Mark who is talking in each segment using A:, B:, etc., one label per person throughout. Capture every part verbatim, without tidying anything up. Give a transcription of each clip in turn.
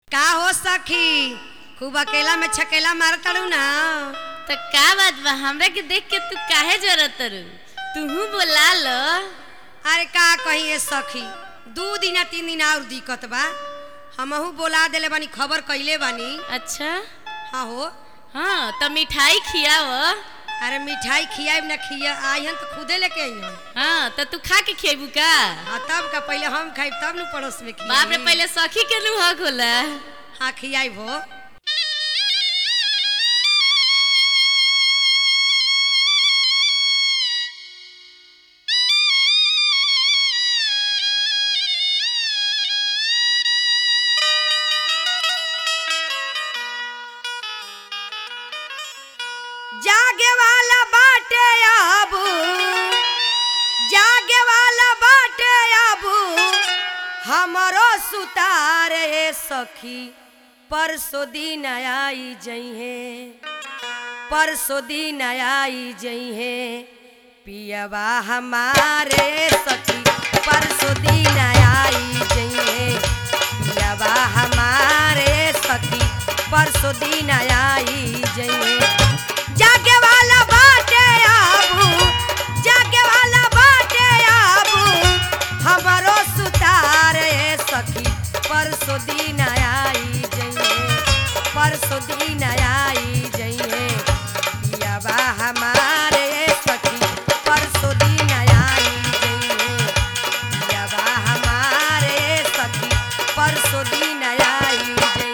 A: का हो सखी खूब अकेला में छकेला मार तड़ू ना।
B: तो का बात बा हमरा के देख के तू काहे जरत रू तूहू बोला लो।
A: अरे का कहिए सखी दू दिन तीन दिन और दिक्कत बा हमहू बोला देले बानी खबर कइले बानी।
B: अच्छा
A: हाँ हो
B: हाँ तो मिठाई खियाव।
A: अरे मिठाई खियाब ना खिया आइहन तो खुदे लेके आइहन।
B: हाँ तो तू खा के खियाबू का?
A: हाँ तब का पहले हम खाइब तब न पड़ोस में खियाई।
B: बाप रे पहले सखी के नु हक होला।
A: हाँ खियाइब हो। जागे वाला बाटे आबू जागे वाला बाटे आबू हमरो सुतारे सखी परसो दिन आई जइहे परसो दिन आई जइहे पियवा हमारे सखी परसो दिन आई जइहे पियवा हमारे सखी परसो दिन आई जइहे। जागे वाला बाटे आबू जागे वाला बाटे आबू हमरो सुतारे सखी परसो दिन आई जइहे परसो दिन आई जइहे पियवा हमारे सखी परसो दिन आई जइहे पियवा हमारे सखी परसो दिन आई जइहे।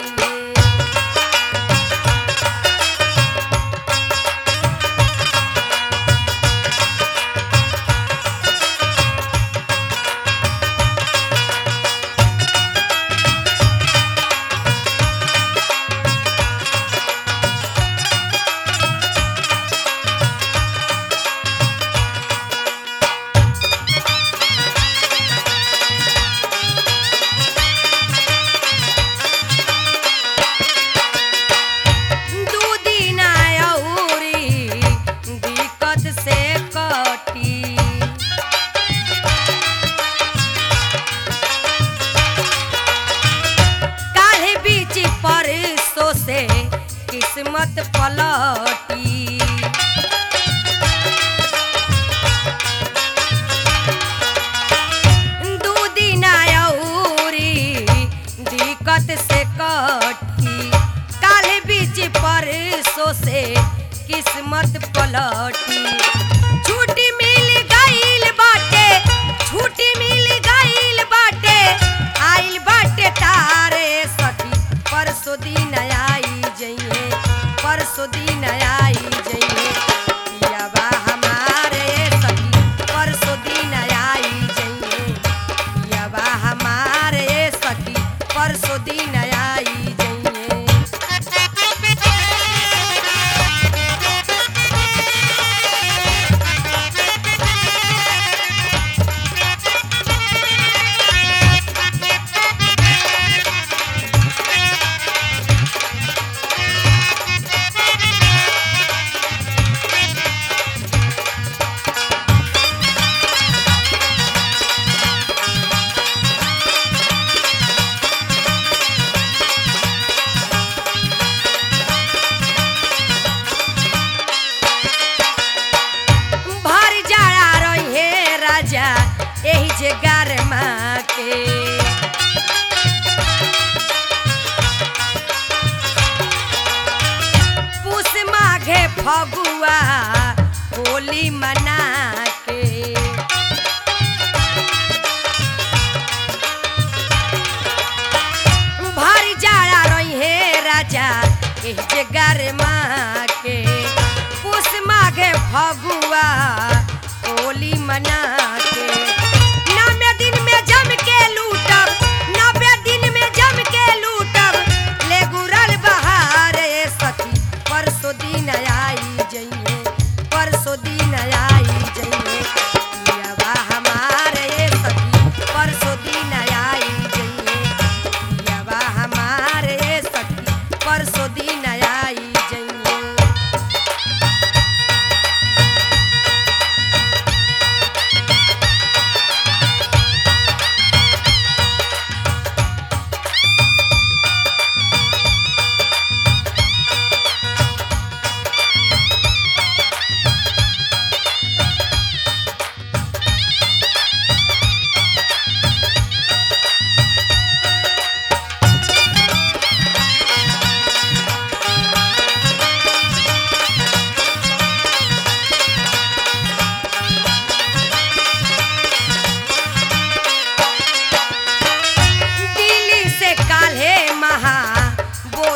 A: किस्मत पलटी दू दिन औरी दिक्कत से कटी काले बीच परसों से किस्मत पलटी। छुट्टी मिल गईल बाटे छुट्टी मिल गईल बाटे आइल बाटे तारे सखी परसों दिन आई जइहे परसों दिन आई जइहे पियवा हमारे सखी परसों दिन आई जइहे पियवा हमारे सखी परसों दिन आई जइहे। एही जे गारमा के पूस माघे फगुआ होली मना के भारी जाड़ा रही है राजा एही जे गारमा के पूस माघे फगुआ होली मना के नब्बे दिन में जम के लूटब नब्बे दिन में जम के लूटब ले गुरल बहार सखी परसों दिन आई जइहे परसों दिन आई जइहे पियवा हमारे सखी परसों दिन आई जइहे पियवा हमारे सखी परसों दिन आई जइहे।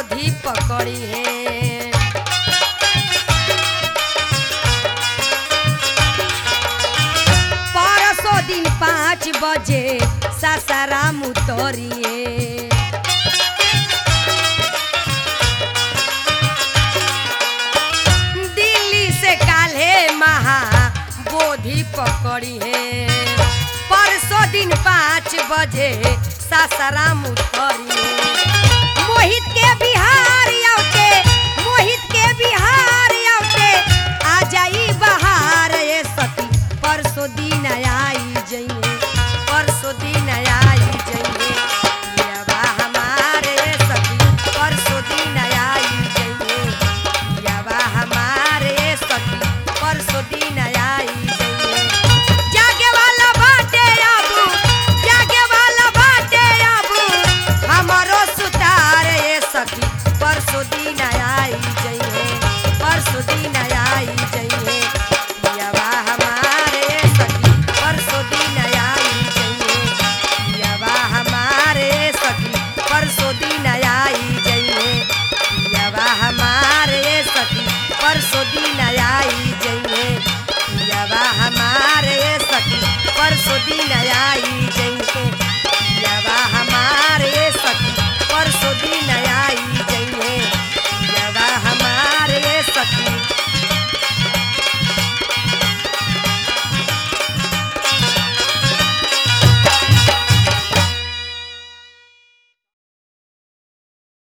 A: बोधी पकड़ी है। परसों दिन पाँच बजे सासाराम उतरिए। दिल्ली से काल्हे महा बोधी पकड़ी है। परसों दिन पाँच बजे सासाराम उतरी